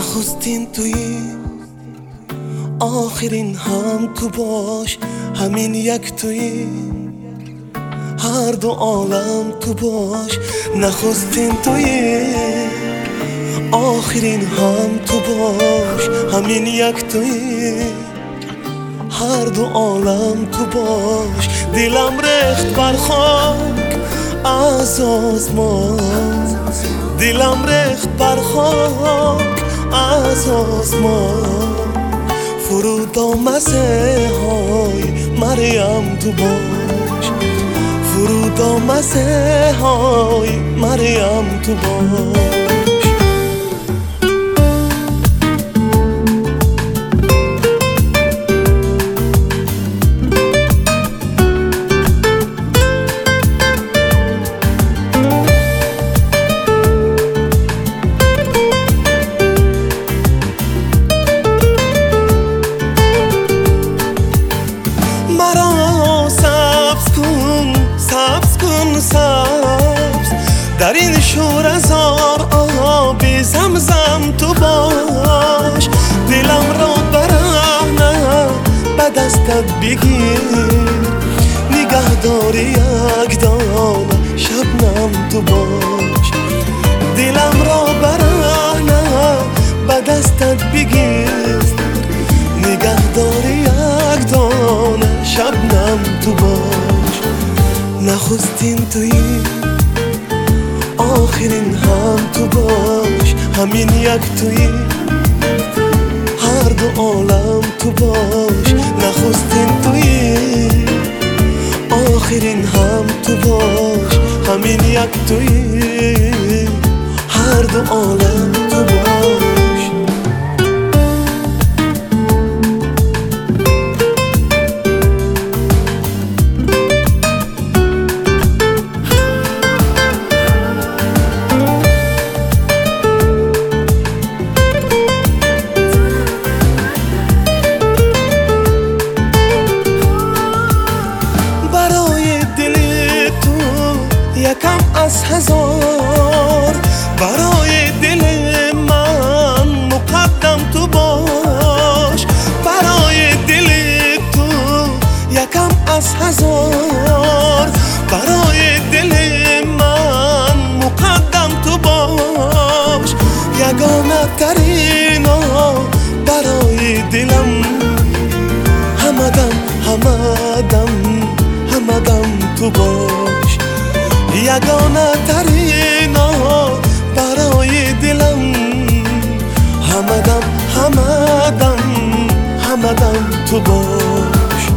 نخستین توی آخرین هم تو باش، همین یک توی هر دو عالم تو باش. نخستین توی آخرین هم تو باش، همین یک توی هر دو عالم تو باش. دلم ریخت بر خاک از آسمان، دلم ریخت بر خاک از آسمان. فرود آمده های مریم تو باش، فرود آمده های مریم تو باش. در این شور هزار آب زمزم تو باش. دلم را برهنه به دستت بگیر، نگهداری یک دانه شبنم تو باش. دلم را برهنه به دستت بگیر، نگهداری یک دانه شبنم تو باش. نخستین توی آخرین هم تو باش، همین یک توی هر دو عالم تو باش. نخستین توی آخرین هم تو باش، همین یک توی هر دو عالم تو باش. یکم از هزار برای دل من مقدم تو باش. برای دل تو یکم از هزار برای دل من مقدم تو باش. یگانه ترینا برای دلم، همدم همدم همدم تو باش. یگانه ترینا برای دلم، همدم همدم همدم تو باش.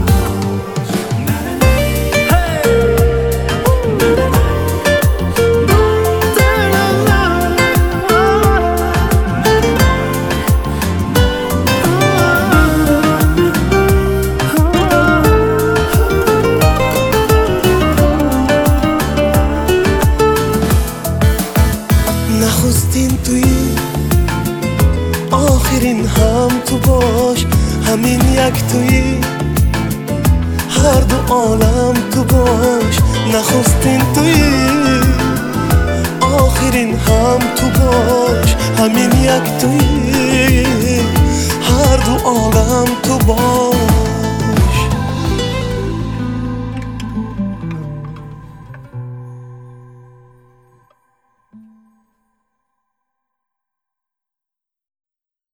نخستین توی آخرین هم تو باش، همین یک توی هر دو عالم تو باش. نخستین توی آخرین هم تو باش، همین یک توی هر دو عالم تو باش.